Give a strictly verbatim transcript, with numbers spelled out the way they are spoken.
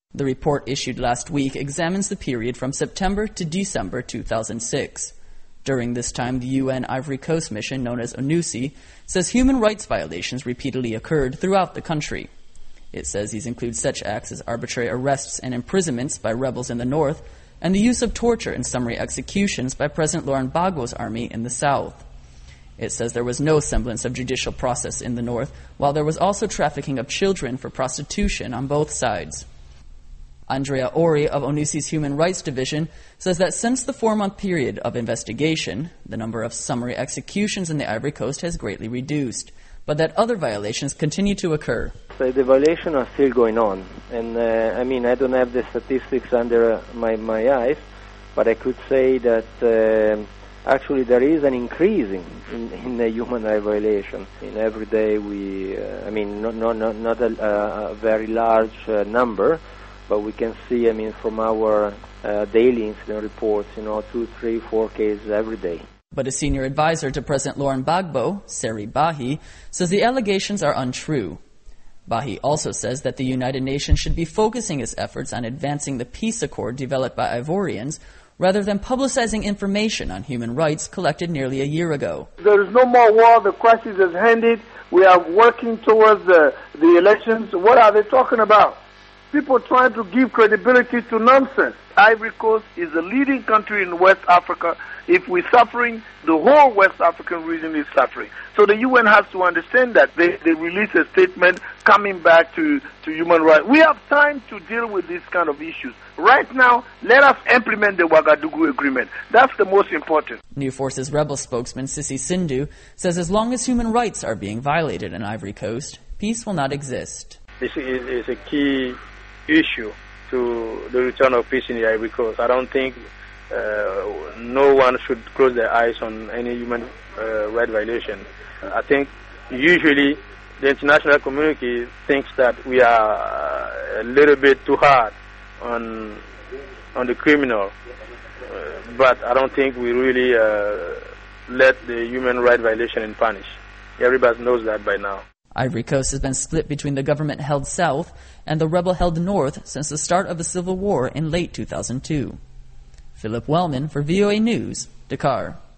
The report issued last week examines the period from September to December two thousand six. During this time, the U N Ivory Coast mission, known as ONUSI, says human rights violations repeatedly occurred throughout the country. It says these include such acts as arbitrary arrests and imprisonments by rebels in the north, and the use of torture and summary executions by President Laurent Gbagbo's army in the south. It says there was no semblance of judicial process in the north, while there was also trafficking of children for prostitution on both sides. Andrea Ori of ONUSI's Human Rights Division says that since the four-month period of investigation, the number of summary executions in the Ivory Coast has greatly reduced, but that other violations continue to occur. So the violations are still going on, and uh, I mean, I don't have the statistics under uh, my, my eyes, but I could say that uh, actually there is an increasing in, in the human rights violation. In every day we, uh, I mean, not, not, not, not a, a very large uh, number, but we can see, I mean, from our uh, daily incident reports, you know, two, three, four cases every day. But a senior advisor to President Laurent Gbagbo, Seri Bahi, says the allegations are untrue. Bahi also says that the United Nations should be focusing its efforts on advancing the peace accord developed by Ivorians rather than publicizing information on human rights collected nearly a year ago. There is no more war. The crisis is ended. We are working towards the, the elections. What are they talking about? People trying to give credibility to nonsense. Ivory Coast is a leading country in West Africa. If we're suffering, the whole West African region is suffering. So the U N has to understand that. They, they release a statement coming back to, to human rights. We have time to deal with these kind of issues. Right now, let us implement the Ouagadougou Agreement. That's the most important. New Forces rebel spokesman Sissi Sindhu says as long as human rights are being violated in Ivory Coast, peace will not exist. This is, is a key issue to the return of peace in the Ivory Coast. I don't think uh, no one should close their eyes on any human uh, rights violation. Uh, I think usually the international community thinks that we are uh, a little bit too hard on on the criminal, uh, but I don't think we really uh, let the human rights violation in punish. Everybody knows that by now. Ivory Coast has been split between the government-held South and the rebel-held North since the start of the civil war in late two thousand two. Philip Wellman for V O A News, Dakar.